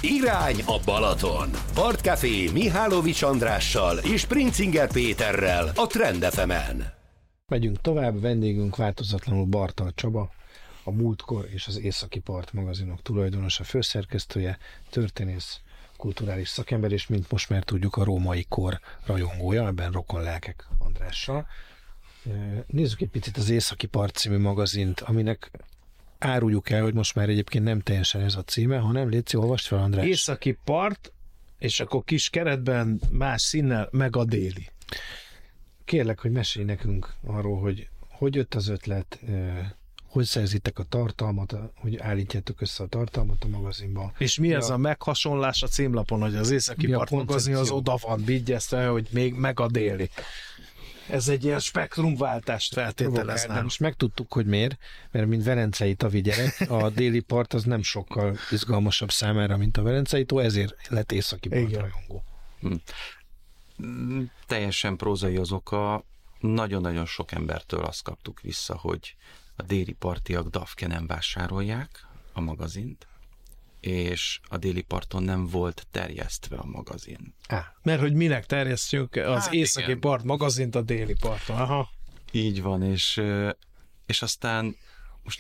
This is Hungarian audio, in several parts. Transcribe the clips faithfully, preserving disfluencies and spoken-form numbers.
Irány a Balaton. Partcafé Mihálovics Andrással és Princinger Péterrel a Trend ef emen. Megyünk tovább, vendégünk változatlanul Bartal Csaba, a Múltkor és az Északi Part magazinok tulajdonosa, főszerkesztője, történész, kulturális szakember, és mint most már tudjuk, a római kor rajongója, ebben rokon lelkek Andrással. Nézzük egy picit az Északi Part című magazint, aminek áruljuk el, hogy most már egyébként nem teljesen ez a címe, hanem légy, olvasd fel, András. Északi Part, és akkor kis keretben más színnel, meg a déli. Kérlek, hogy mesélj nekünk arról, hogy hogy jött az ötlet, hogy szerzitek a tartalmat, hogy állítjátok össze a tartalmat a magazinban. És mi, mi ez a... a meghasonlás a címlapon, hogy az Északi Part magazin az oda van vigyeztve, hogy még meg a déli. Ez egy ilyen spektrumváltást feltételezne. Most megtudtuk, hogy miért, mert mint velencei tavi gyerek, a déli part az nem sokkal izgalmasabb számára, mint a velencei tó, ezért lett Északi Part rajongó. Hm. Teljesen prózai az oka, nagyon-nagyon sok embertől azt kaptuk vissza, hogy a déli partiak dafke nem vásárolják a magazint, és a déli parton nem volt terjesztve a magazin. Á, mert hogy minek terjesztjük az hát Északi igen. Part magazint a déli parton. Aha. Így van, és, és aztán most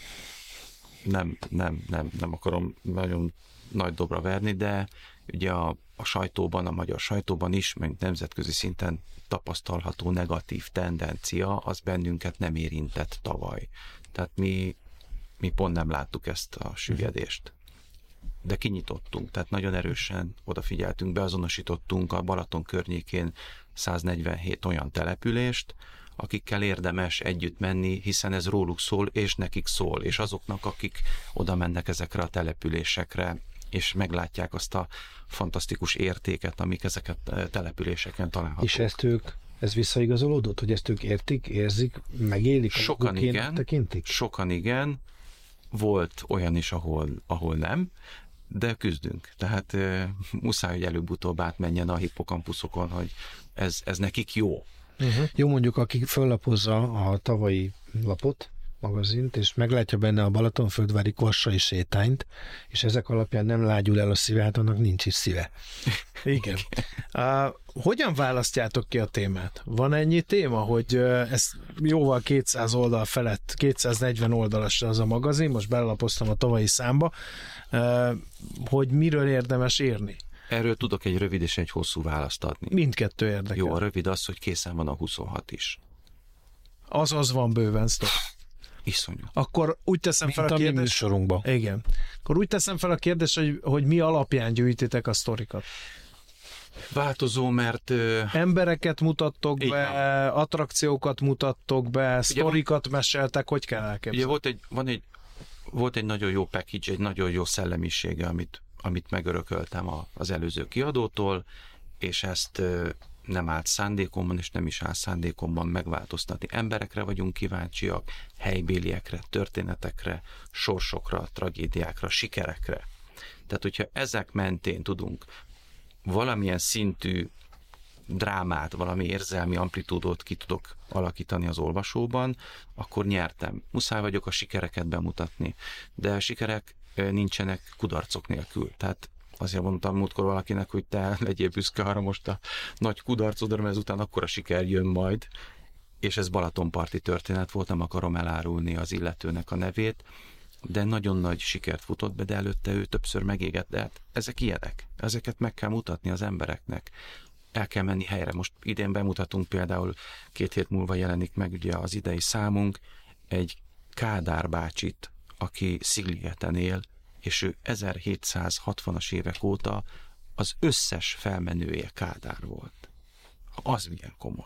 nem, nem, nem, nem akarom nagyon nagy dobra verni, de ugye a, a sajtóban, a magyar sajtóban is, meg nemzetközi szinten tapasztalható negatív tendencia, az bennünket nem érintett tavaly. Tehát mi, mi pont nem láttuk ezt a süllyedést. De kinyitottunk, tehát nagyon erősen odafigyeltünk, beazonosítottunk a Balaton környékén száznegyvenhét olyan települést, akikkel érdemes együtt menni, hiszen ez róluk szól, és nekik szól, és azoknak, akik oda mennek ezekre a településekre, és meglátják azt a fantasztikus értéket, amik ezeket a településeken találhatók. És ezt ők, ez visszaigazolódott, hogy ezt ők értik, érzik, megélik? Sokan igen, tekintik? sokan igen, volt olyan is, ahol, ahol nem, de küzdünk. Tehát e, muszáj, hogy előbb-utóbb átmenjen a hippokampuszokon, hogy ez, ez nekik jó. Uh-huh. Jó, mondjuk, aki föllapozza a tavalyi lapot, magazint, és meglátja benne a Balatonföldvári korsai sétányt, és ezek alapján nem lágyul el a szíve, hát annak nincs is szíve. Igen. Uh, hogyan választjátok ki a témát? Van ennyi téma, hogy uh, ez jóval kétszáz oldal felett, kétszáznegyven oldalas az a magazin, most belapoztam a tavalyi számba, uh, hogy miről érdemes írni? Erről tudok egy rövid és egy hosszú választ adni. Mindkettő érdekel. Jó, a rövid az, hogy készen van a huszonhat is. Azaz van bőven sztor. Iszonyú. Akkor úgy teszem mint fel a, a kérdést. Műsorunkban. Igen. Akkor úgy teszem fel a kérdést, hogy, hogy mi alapján gyűjtitek a sztorikat. Változó, mert... Uh, Embereket mutattok be, van. attrakciókat mutattok be, sztorikat van, meséltek, hogy kell elképzelni? Ugye volt egy, van egy, volt egy nagyon jó package, egy nagyon jó szellemisége, amit, amit megörököltem a, az előző kiadótól, és ezt uh, nem állt szándékomban, és nem is áll szándékomban megváltoztatni. Emberekre vagyunk kíváncsiak, helybéliekre, történetekre, sorsokra, tragédiákra, sikerekre. Tehát, hogyha ezek mentén tudunk valamilyen szintű drámát, valami érzelmi amplitúdót ki tudok alakítani az olvasóban, akkor nyertem. Muszáj vagyok a sikereket bemutatni, de a sikerek nincsenek kudarcok nélkül. Tehát azért mondtam múltkor valakinek, hogy te legyél büszke arra most a nagy kudarcodra, mert ezután akkor a siker jön majd, és ez balatonparti történet volt, nem akarom elárulni az illetőnek a nevét, de nagyon nagy sikert futott be, de előtte ő többször megégett, de hát ezek ilyenek, ezeket meg kell mutatni az embereknek. El kell menni helyre. Most idén bemutatunk például, két hét múlva jelenik meg ugye az idei számunk, egy Kádár bácsit, aki Szigligeten él, és ő ezerhétszázhatvanas évek óta az összes felmenője Kádár volt. Az milyen komoly.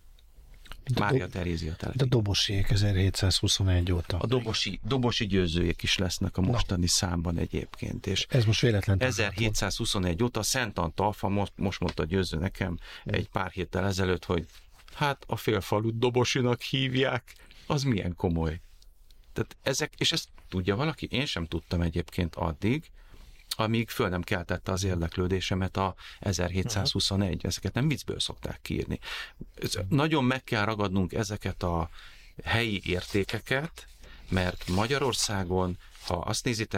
Mária Terézia telepik. De Dobosiék ezerhétszázhuszonegy óta. A dobosi, dobosi győzőjék is lesznek a mostani no. számban egyébként. És ez most véletlen. ezerhétszázhuszonegy óta Szent Antalfa most, most mondta a győző nekem egy pár héttel ezelőtt, hogy hát a félfalut Dobosinak hívják, az milyen komoly. Tehát ezek, és ezt tudja valaki? Én sem tudtam egyébként addig, amíg föl nem keltette az érdeklődésemet a ezerhétszázhuszonegy. Ezeket nem viccből szokták kiírni. Nagyon meg kell ragadnunk ezeket a helyi értékeket, mert Magyarországon, ha azt nézitek,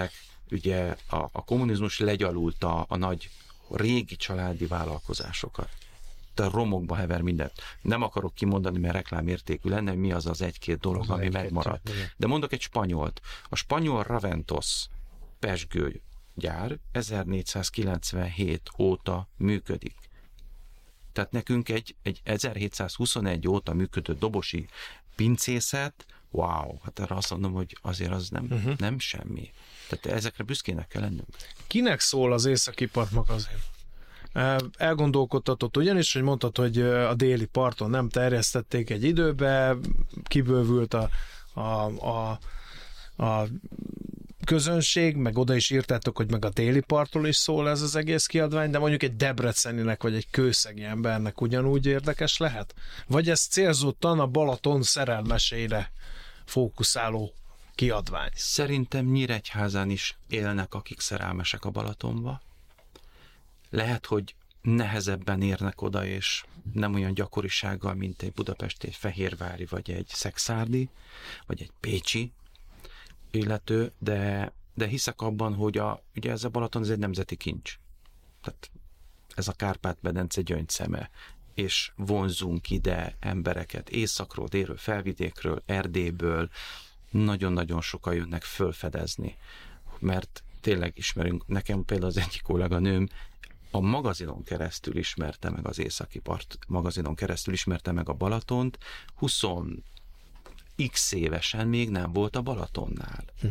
ugye a, a kommunizmus legyalulta a nagy régi családi vállalkozásokat. De romokba hever mindent. Nem akarok kimondani, mert reklámértékű lenne, hogy mi az az egy-két dolog, az ami megmaradt. De mondok egy spanyolt. A spanyol Raventos pezsgő gyár ezernégyszázkilencvenhét óta működik. Tehát nekünk egy, egy ezerhétszázhuszonegy óta működő dobosi pincészet, wow, hát arra azt mondom, hogy azért az nem, uh-huh. nem semmi. Tehát ezekre büszkének kell lennünk. Kinek szól az Északi Part magazin? Elgondolkodtatott ugyanis, hogy mondtad, hogy a déli parton nem terjesztették egy időbe, kibővült a, a, a, a közönség, meg oda is írtátok, hogy meg a déli partról is szól ez az egész kiadvány, de mondjuk egy debreceninek vagy egy kőszegi embernek ugyanúgy érdekes lehet? Vagy ez célzottan a Balaton szerelmeseire fókuszáló kiadvány? Szerintem Nyíregyházán is élnek, akik szerelmesek a Balatonba. Lehet, hogy nehezebben érnek oda, és nem olyan gyakorisággal, mint egy budapesti, egy fehérvári, vagy egy szekszárdi, vagy egy pécsi illető, de, de hiszek abban, hogy a, ugye ez a Balaton ez egy nemzeti kincs. Tehát ez a Kárpát-medence gyöngyszeme, és vonzunk ide embereket északról, délről, felvidékről, Erdélyből, nagyon-nagyon sokan jönnek fölfedezni, mert tényleg ismerünk, nekem például az egyik kolléganőm a magazinon keresztül ismerte meg az Északi Part, magazinon keresztül ismerte meg a Balatont, húsz x évesen még nem volt a Balatonnál. Hm.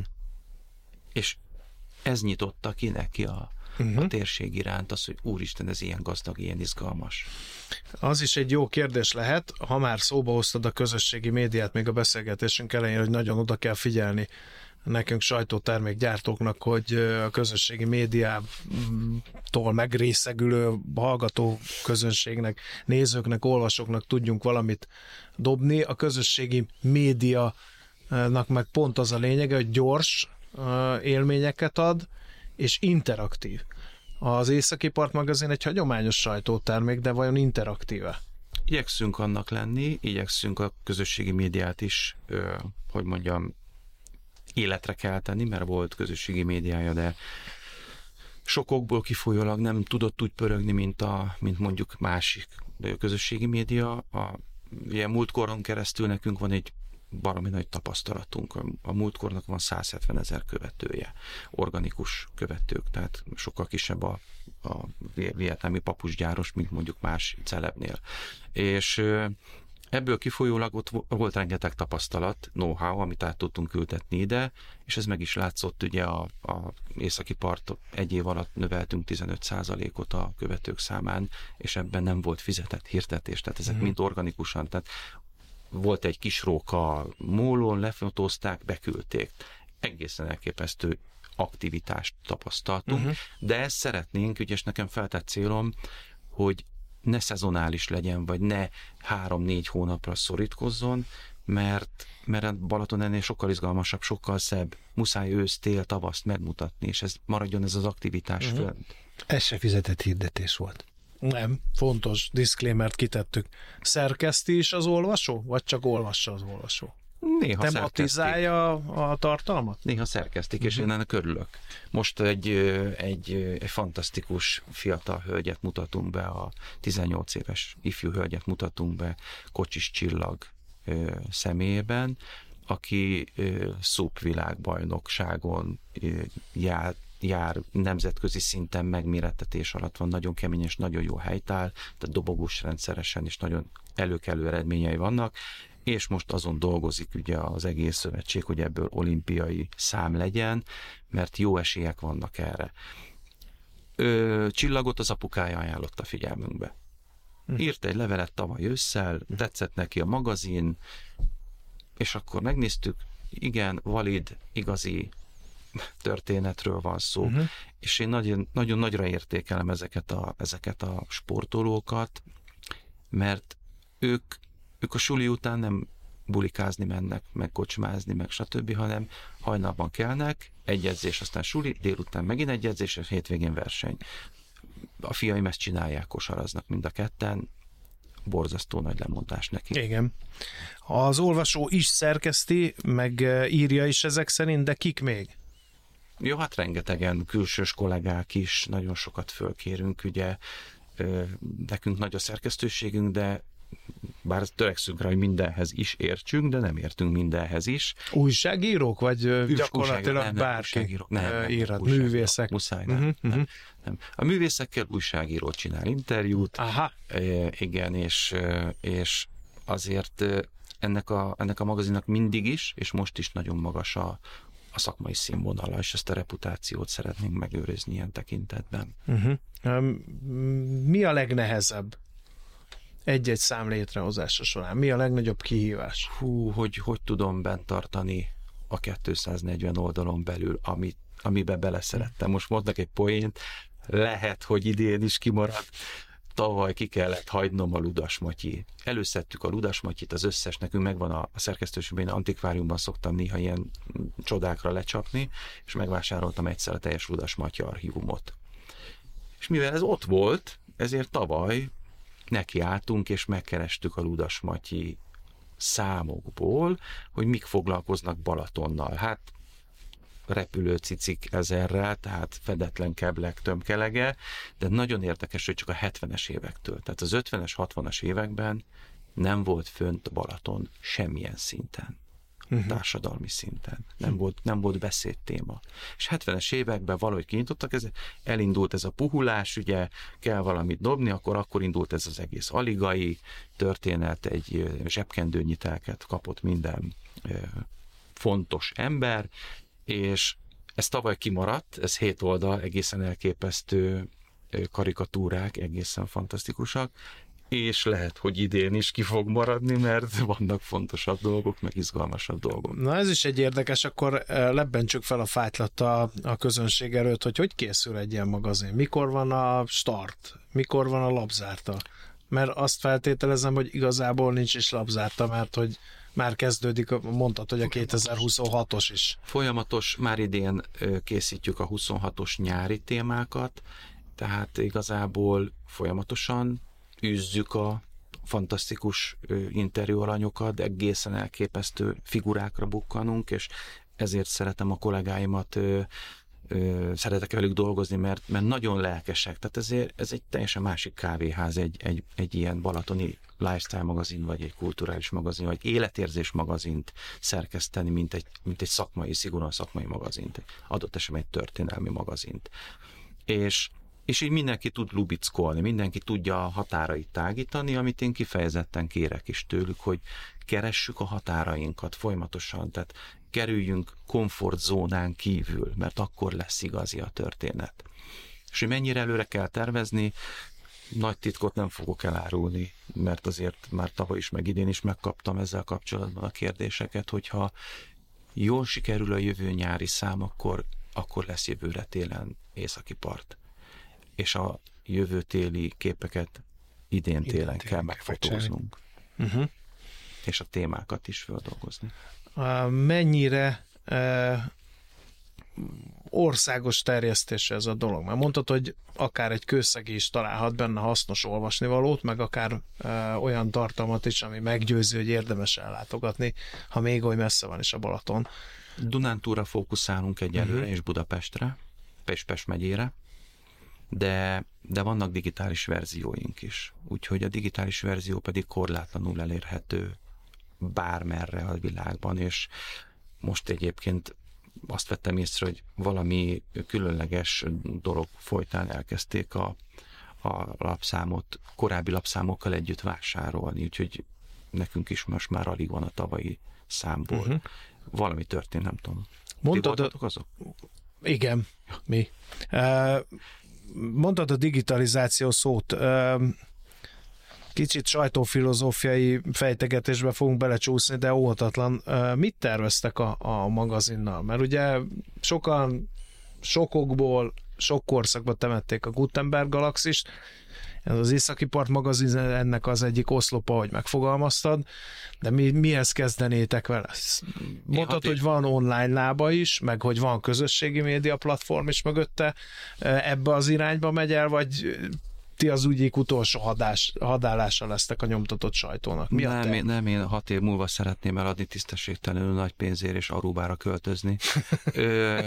És ez nyitotta ki neki a, uh-huh. a térség iránt, az, hogy úristen, ez ilyen gazdag, ilyen izgalmas. Az is egy jó kérdés lehet, ha már szóba hoztad a közösségi médiát még a beszélgetésünk elején, hogy nagyon oda kell figyelni nekünk sajtótermékgyártóknak, hogy a közösségi médiától megrészegülő hallgató közönségnek, nézőknek, olvasóknak tudjunk valamit dobni. A közösségi médianak meg pont az a lényege, hogy gyors élményeket ad, és interaktív. Az Északi Part magazin egy hagyományos sajtótermék, de vajon interaktíve? Igyekszünk annak lenni, igyekszünk a közösségi médiát is, hogy mondjam, életre kell tenni, mert volt közösségi médiája, de sokokból kifolyólag nem tudott úgy pörögni, mint, a, mint mondjuk másik de a közösségi média. A, ugye múltkoron keresztül nekünk van egy baromi nagy tapasztalatunk. A, a múltkornak van száz hetven ezer követője, organikus követők, tehát sokkal kisebb a, a vietnámi papusgyáros, mint mondjuk más celebnél. És ebből kifolyólag ott volt rengeteg tapasztalat, know-how, amit át tudtunk ültetni ide, és ez meg is látszott, ugye a, a Északi Part egy év alatt növeltünk tizenöt százalékot a követők számán, és ebben nem volt fizetett hirdetés, tehát ezek mm. mind organikusan, tehát volt egy kis róka mólón, lefotózták, beküldték. Egészen elképesztő aktivitást tapasztaltunk, uh-huh. de ezt szeretnénk, ugye, és nekem feltett célom, hogy ne szezonális legyen, vagy ne három-négy hónapra szorítkozzon, mert, mert a Balaton ennél sokkal izgalmasabb, sokkal szebb. Muszáj ősz, tél, tavaszt megmutatni, és ez maradjon ez az aktivitás uh-huh. fönt. Ez se fizetett hirdetés volt. Nem, fontos disclaimert kitettük. Szerkeszti is az olvasó, vagy csak olvassa az olvasó? Néha tematizálja a tartalmat? Néha szerkesztik, és uh-huh. én ennek örülök. Most egy, egy, egy fantasztikus fiatal hölgyet mutatunk be, a tizennyolc éves ifjú hölgyet mutatunk be Kocsis Csillag ö, személyében, aki ö, szupvilágbajnokságon ö, jár, jár nemzetközi szinten megmérettetés alatt van, nagyon kemény és nagyon jó helytáll, tehát dobogós rendszeresen, és nagyon előkelő eredményei vannak, és most azon dolgozik ugye az egész szövetség, hogy ebből olimpiai szám legyen, mert jó esélyek vannak erre. Ö, Csillagot az apukája ajánlotta figyelmünkbe. Írt egy levelet tavaly ősszel, tetszett neki a magazin, és akkor megnéztük, igen, valid, igazi történetről van szó, uh-huh. és én nagyon, nagyon nagyra értékelem ezeket a, ezeket a sportolókat, mert ők ők a suli után nem bulikázni mennek, meg kocsmázni, meg stb., hanem hajnalban kelnek, egy edzés, aztán suli, délután megint egy edzés, és hétvégén verseny. A fiaim ezt csinálják, kosaraznak mind a ketten, borzasztó nagy lemondás neki. Igen. Az olvasó is szerkeszti, meg írja is ezek szerint, de kik még? Jó, hát rengetegen külsős kollégák is, nagyon sokat fölkérünk, ugye nekünk nagy a szerkesztőségünk, de bár törekszünk rá, hogy mindenhez is értsünk, de nem értünk mindenhez is. Újságírók, vagy Üs, gyakorlatilag nem, bárki nem, nem, írhat, nem, művészek? Muszáj, nem, uh-huh, nem, uh-huh. nem. A művészekkel újságíró csinál interjút. Aha. E, igen, és, és azért ennek a, ennek a magazinnak mindig is, és most is nagyon magas a, a szakmai színvonala, és ezt a reputációt szeretnénk megőrizni ilyen tekintetben. Uh-huh. Mi a legnehezebb egy-egy szám létrehozása során? Mi a legnagyobb kihívás? Hú, hogy hogy tudom bent tartani a kétszáznegyven oldalon belül, amit, amiben beleszerettem. Most mondnak egy poént, lehet, hogy idén is kimarad. Tavaly ki kellett hagynom a Ludas Matyi. Előszedtük a Ludas Matyit, az összes, nekünk megvan a, a szerkesztőségben, antikváriumban szoktam néha ilyen csodákra lecsapni, és megvásároltam egyszer a teljes Ludas Matyi archívumot. És mivel ez ott volt, ezért tavaly nekiálltunk, és megkerestük a Ludas Matyi számokból, hogy mik foglalkoznak Balatonnal. Hát repülőcicik ezerrel, tehát fedetlen keblek tömkelege, de nagyon érdekes, hogy csak a hetvenes évektől, tehát az ötvenes, hatvanas években nem volt fönt a Balaton semmilyen szinten. Uh-huh. Társadalmi szinten. Nem, uh-huh. volt, nem volt beszédtéma. És hetvenes években valahogy kinyitottak, ez, elindult ez a puhulás, ugye kell valamit dobni, akkor akkor indult ez az egész aligai történet, egy zsebkendőnyitelket kapott minden e, fontos ember, és ez tavaly kimaradt, ez hét oldal, egészen elképesztő karikatúrák, egészen fantasztikusak, és lehet, hogy idén is ki fog maradni, mert vannak fontosabb dolgok, meg izgalmasabb dolgok. Na ez is egy érdekes, akkor lebbentsük fel a fájtlat a, a közönség előtt, hogy hogy készül egy ilyen magazin, mikor van a start, mikor van a lapzárta, mert azt feltételezem, hogy igazából nincs is lapzárta, mert hogy már kezdődik, mondtad, hogy a kétezer-huszonhatos is. Folyamatos, már idén készítjük a huszonhatos nyári témákat, tehát igazából folyamatosan űzzük a fantasztikus interjú alanyokat, egészen elképesztő figurákra bukkanunk, és ezért szeretem a kollégáimat, szeretek velük dolgozni, mert, mert nagyon lelkesek. Tehát ezért ez egy teljesen másik kávéház, egy, egy, egy ilyen balatoni lifestyle magazin, vagy egy kulturális magazin, vagy életérzés magazint szerkeszteni, mint egy, mint egy szakmai, szigorúan szakmai magazint. Adott esetben egy történelmi magazint. És És így mindenki tud lubickolni, mindenki tudja a határait tágítani, amit én kifejezetten kérek is tőlük, hogy keressük a határainkat folyamatosan, tehát kerüljünk komfortzónán kívül, mert akkor lesz igazi a történet. És hogy mennyire előre kell tervezni, nagy titkot nem fogok elárulni, mert azért már tavaly is, meg idén is megkaptam ezzel kapcsolatban a kérdéseket, hogyha jól sikerül a jövő nyári szám, akkor, akkor lesz jövőre télen északi part. És a jövő téli képeket idén télen, idén kell megfotóznunk. Uh-huh. És a témákat is feldolgozni. Uh, mennyire uh, országos terjesztése ez a dolog? Mert mondtad, hogy akár egy kőszegi is találhat benne hasznos olvasnivalót, meg akár uh, olyan tartalmat is, ami meggyőző, hogy érdemes ellátogatni, ha még oly messze van is a Balaton. Dunántúlra fókuszálunk egyelőre, uh-huh. és Budapestre, Pest megyére. De, de vannak digitális verzióink is. Úgyhogy a digitális verzió pedig korlátlanul elérhető bármerre a világban, és most egyébként azt vettem észre, hogy valami különleges dolog folytán elkezdték a, a lapszámot korábbi lapszámokkal együtt vásárolni, úgyhogy nekünk is most már alig van a tavalyi számból. Uh-huh. Valami történt, nem tudom. Mondtad, Ti voltatok azok? Igen, mi. Uh, Mondtad a digitalizáció szót, kicsit sajtófilozófiai fejtegetésbe fogunk belecsúszni, de óhatatlan. Mit terveztek a, a magazinnal? Mert ugye sokan sokokból, sok korszakba temették a Gutenberg galaxist, ez az Északi Part magazin ennek az egyik oszlopa, hogy megfogalmaztad, de mi, mihez kezdenétek vele? Mondtad, hogy van online lába is, meg hogy van közösségi média platform is mögötte, ebbe az irányba megy el, vagy ti az ügyik utolsó hadás, hadállása lesztek a nyomtatott sajtónak. Mi nem, én, nem, én hat év múlva szeretném eladni tisztességtelenül nagy pénzért és Arubára költözni. Ö,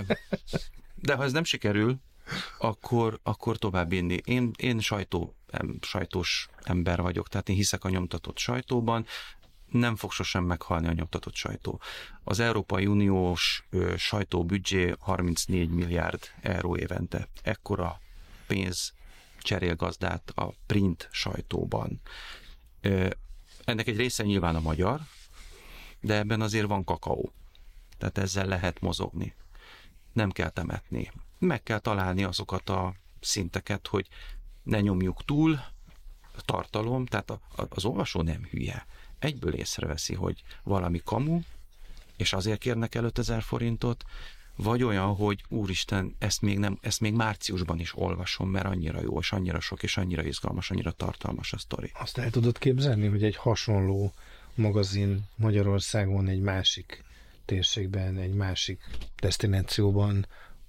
de ha ez nem sikerül, akkor, akkor tovább inni. Én, én sajtó, em, sajtós ember vagyok, tehát én hiszek a nyomtatott sajtóban, nem fog sosem meghalni a nyomtatott sajtó. Az Európai Uniós ö, sajtóbüdzsé harmincnégy milliárd euró évente. Ekkora pénz cserél gazdát a print sajtóban. Ö, ennek egy része nyilván a magyar, de ebben azért van kakaó. Tehát ezzel lehet mozogni. Nem kell temetni. Meg kell találni azokat a szinteket, hogy ne nyomjuk túl, tartalom, tehát a, a, az olvasó nem hülye. Egyből észreveszi, hogy valami kamu, és azért kérnek el ötezer forintot, vagy olyan, hogy úristen, ezt még, nem, ezt még márciusban is olvasom, mert annyira jó, és annyira sok, és annyira izgalmas, annyira tartalmas a sztori. Azt el tudod képzelni, hogy egy hasonló magazin Magyarországon egy másik térségben, egy másik desztinációban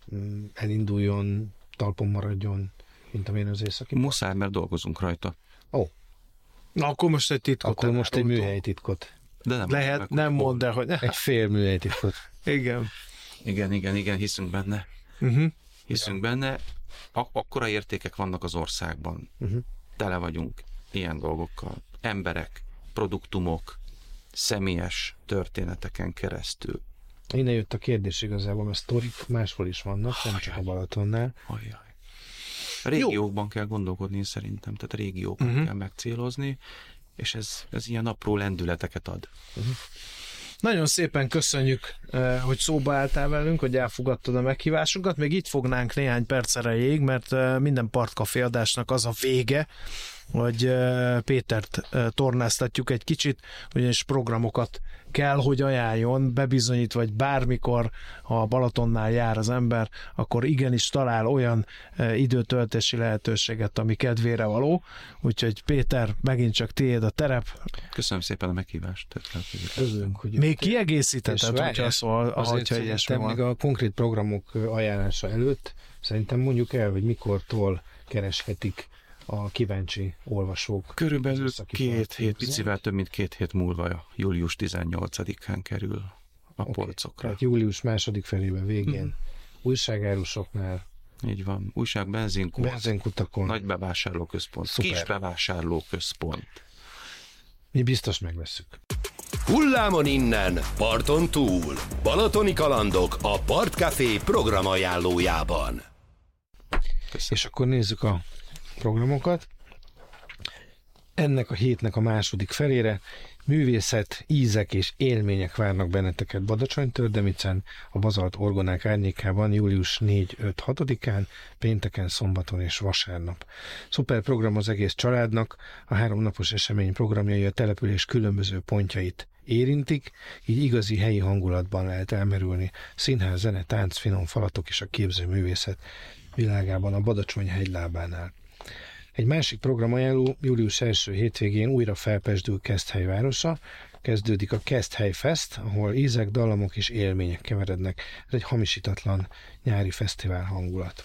elinduljon, talpon maradjon, mint amilyen az északi? Muszáj, mert dolgozunk rajta. Ó. Na, akkor most egy titkot. Akkor most egy műhelyi titkot. De nem Lehet, meg, nem mondd el, hogy... Egy fél műhelyi titkot. Igen. Igen, igen, igen, hiszünk benne. Uh-huh. Hiszünk benne. Ak- akkora értékek vannak az országban. Uh-huh. Tele vagyunk ilyen dolgokkal. Emberek, produktumok, személyes történeteken keresztül. Innen jött a kérdés igazából, mert sztorik máshol is vannak, nem csak a Balatonnál. Ajjaj. A régiókban Jó. kell gondolkodni szerintem, tehát a régiókban uh-huh. kell megcélozni, és ez, ez ilyen apró lendületeket ad. Uh-huh. Nagyon szépen köszönjük, hogy szóba álltál velünk, hogy elfogadtad a meghívásunkat. Még itt fognánk néhány perc erejéig, mert minden Partcafé adásnak az a vége, hogy Pétert tornáztatjuk egy kicsit, ugyanis programokat kell, hogy ajánljon, bebizonyít, vagy bármikor, ha a Balatonnál jár az ember, akkor igenis talál olyan időtöltési lehetőséget, ami kedvére való. Úgyhogy Péter, megint csak tiéd a terep. Köszönöm szépen a meghívást. Közülünk, hogy még kiegészítetted, hogyha szól, ahogyha ilyesmi van. Még a konkrét programok ajánlása előtt szerintem mondjuk el, hogy mikortól kereshetik a kíváncsi olvasók. Körülbelül két hét, picivel több mint két hét múlva, július tizennyolcadikán kerül a okay. polcokra. Tehát július második felében végén hmm. újságárusoknál. Így van. Újság, benzinkút, benzinkutakon. Nagy bevásárlóközpont, Szuper. Kis bevásárlóközpont. Mi biztos megvesszük. Hullámon innen, parton túl. Balatoni kalandok a Partcafé programajánlójában. Köszönöm. És akkor nézzük a programokat. Ennek a hétnek a második felére művészet, ízek és élmények várnak benneteket Badacsony-Tördemicen, a Bazalt Orgonák árnyékában július négy-öt-hatodikán, pénteken, szombaton és vasárnap. Szuper program az egész családnak, a háromnapos esemény programjai a település különböző pontjait érintik, így igazi helyi hangulatban lehet elmerülni. Színház, zene, tánc, finom falatok és a képzőművészet világában a Badacsony hegylábánál. Egy másik programajánló július első hétvégén újra felpesdül Keszthely városa. Kezdődik a Keszthely Fest, ahol ízek, dallamok és élmények keverednek. Ez egy hamisítatlan nyári fesztivál hangulat.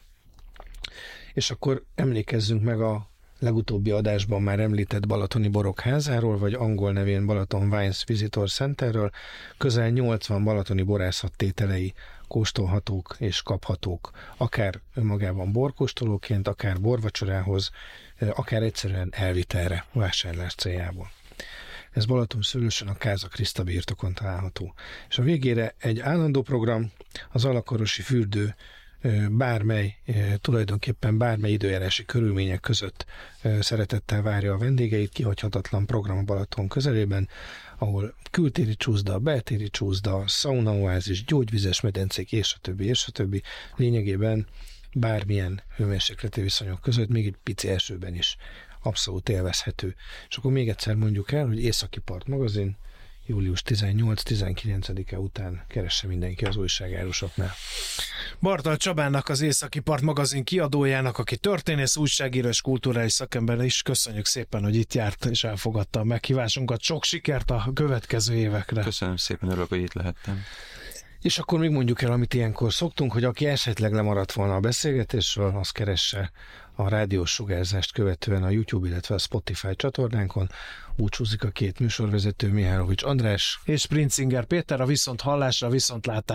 És akkor emlékezzünk meg a legutóbbi adásban már említett Balatoni Borok házáról, vagy angol nevén Balaton Wines Visitor Centerről. Közel nyolcvan balatoni borászat tételei kóstolhatók és kaphatók, akár önmagában borkóstolóként, akár borvacsorához, akár egyszerűen elvitelre, vásárlás céljából. Ez Balatonszőlősön a Káza Kriszta birtokon található. És a végére egy állandó program, az Alakorosi fürdő bármely, tulajdonképpen bármely időjárási körülmények között szeretettel várja a vendégeit, kihagyhatatlan program a Balaton közelében, ahol kültéri csúszda, beltéri csúszda, szaunaoázis, gyógyvizes medencék, és a többi, és a többi. Lényegében bármilyen hőmérsékleti viszonyok között, még egy pici esőben is abszolút élvezhető. És akkor még egyszer mondjuk el, hogy Északi Part magazin július tizennyolc-tizenkilencedike után keresse mindenki az újságárusoknál. Bartal Csabának, az Északi Part magazin kiadójának, aki történész, újságíró és kulturális szakember is, köszönjük szépen, hogy itt járt és elfogadta a meghívásunkat. Sok sikert a következő évekre. Köszönöm szépen, örülök, hogy itt lehettem. És akkor még mondjuk el, amit ilyenkor szoktunk, hogy aki esetleg lemaradt volna a beszélgetésről, az keresse a rádiós sugárzást követően a YouTube, illetve a Spotify csatornánkon. Búcsúzik a két műsorvezető, Mihálovics András és Princinger Péter, a viszont hallásra, viszont látásra.